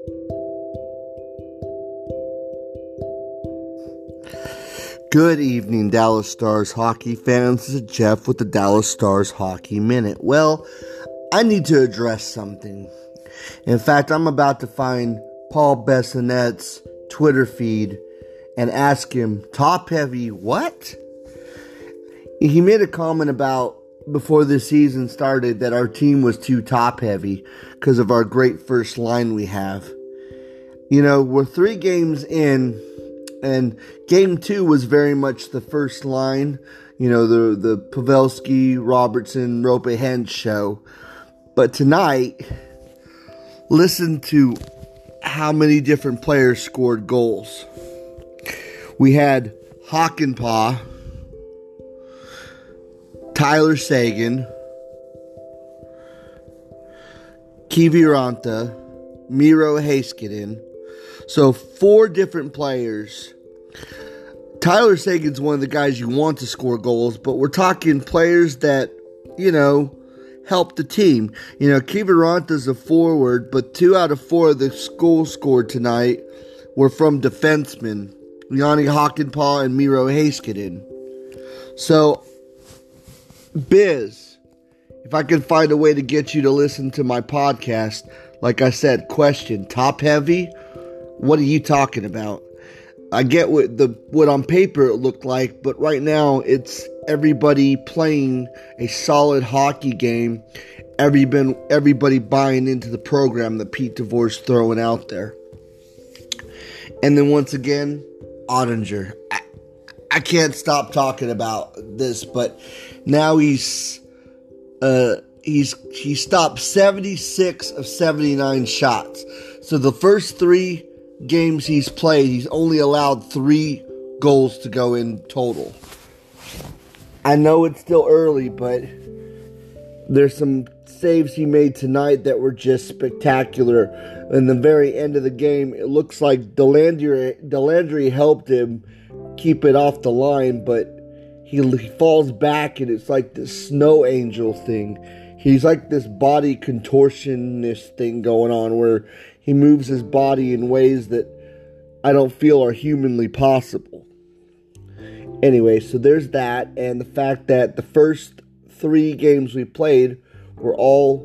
Good evening, Dallas Stars hockey fans. This is Jeff with the Dallas Stars Hockey Minute. Well, I need to address something. In fact, I'm about to find Paul Bissonnette's Twitter feed and ask him, top heavy what? He made a comment about before the season started that our team was too top heavy because of our great first line we have. You know, we're 3 games in, and game 2 was very much the first line, you know, the Pavelski, Robertson, Rope Hens show. But tonight, listen to how many different players scored goals. We had Hakanpää, Tyler Seguin, Kiviranta, Miro Heiskanen. So 4 different players. Tyler Seguin's one of the guys you want to score goals, but we're talking players that, you know, help the team. You know, Kiviranta's a forward, but 2 out of 4 of the goals scored tonight were from defensemen, Jani Hakanpää and Miro Heiskanen. So, Biz, if I can find a way to get you to listen to my podcast, like I said, question, top heavy? What are you talking about? I get what on paper it looked like, but right now it's everybody playing a solid hockey game. Everybody buying into the program that Pete DeVore's throwing out there. And then once again, Oettinger. I can't stop talking about this, but now he stopped 76 of 79 shots. So the first 3 games he's played, he's only allowed 3 goals to go in total. I know it's still early, but there's some saves he made tonight that were just spectacular. In the very end of the game, it looks like Delandry helped him keep it off the line, but he falls back and it's like this snow angel thing. He's like this body contortionist thing going on where he moves his body in ways that I don't feel are humanly possible. Anyway, so there's that, and the fact that the first 3 games we played were all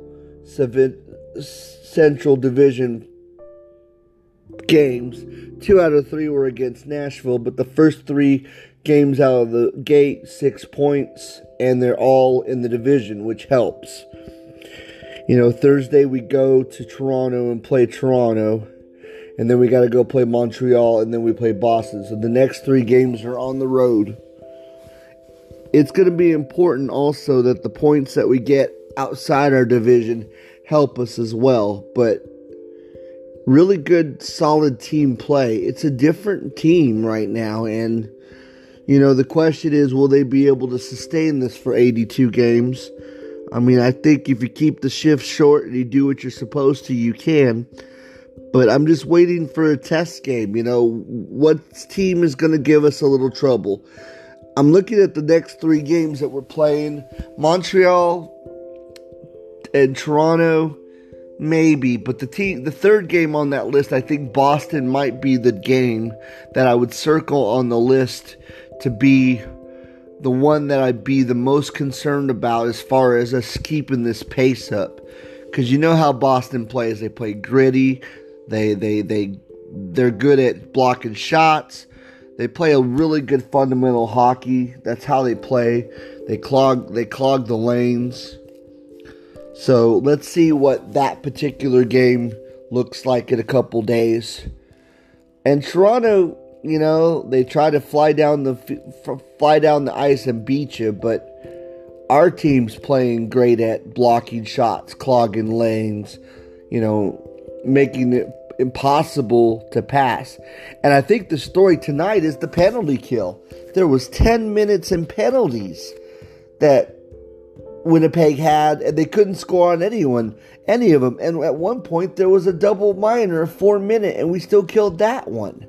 Central Division games. 2 out of 3 were against Nashville, but the first 3 games out of the gate, 6 points, and they're all in the division, which helps. You know, Thursday we go to Toronto and play Toronto, and then we got to go play Montreal, and then we play Boston. So the next 3 games are on the road. It's going to be important also that the points that we get outside our division help us as well. But really good, solid team play. It's a different team right now, and, you know, the question is, will they be able to sustain this for 82 games? I mean, I think if you keep the shift short and you do what you're supposed to, you can. But I'm just waiting for a test game. You know, what team is going to give us a little trouble? I'm looking at the next 3 games that we're playing. Montreal and Toronto, maybe. But the 3rd game on that list, I think Boston might be the game that I would circle on the list to be the one that I'd be the most concerned about as far as us keeping this pace up. Because you know how Boston plays. They play gritty. They're good at blocking shots. They play a really good fundamental hockey. That's how they play. They clog the lanes. So let's see what that particular game looks like in a couple days. And Toronto, you know, they try to fly down the ice and beat you, but our team's playing great at blocking shots, clogging lanes, you know, making it impossible to pass. And I think the story tonight is the penalty kill. There was 10 minutes in penalties that Winnipeg had, and they couldn't score on any of them. And at one point, there was a double minor, 4-minute, and we still killed that one.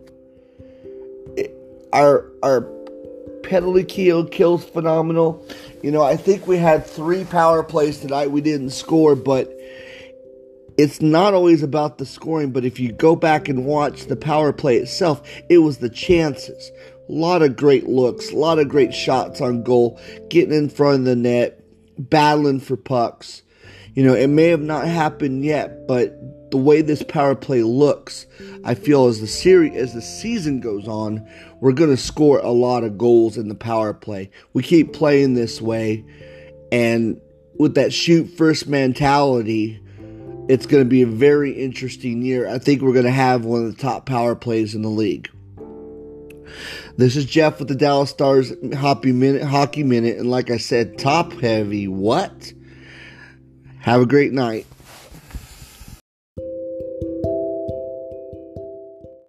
Our penalty kill's phenomenal. You know, I think we had 3 power plays tonight. We didn't score, but it's not always about the scoring, but if you go back and watch the power play itself, it was the chances. A lot of great looks, a lot of great shots on goal, getting in front of the net, battling for pucks. It may have not happened yet, but the way this power play looks, I feel as the season goes on, we're going to score a lot of goals in the power play. We keep playing this way, and with that shoot first mentality, it's going to be a very interesting year. I think we're going to have one of the top power plays in the league. This is Jeff with the Dallas Stars Hockey Minute, and like I said, top heavy. What? Have a great night.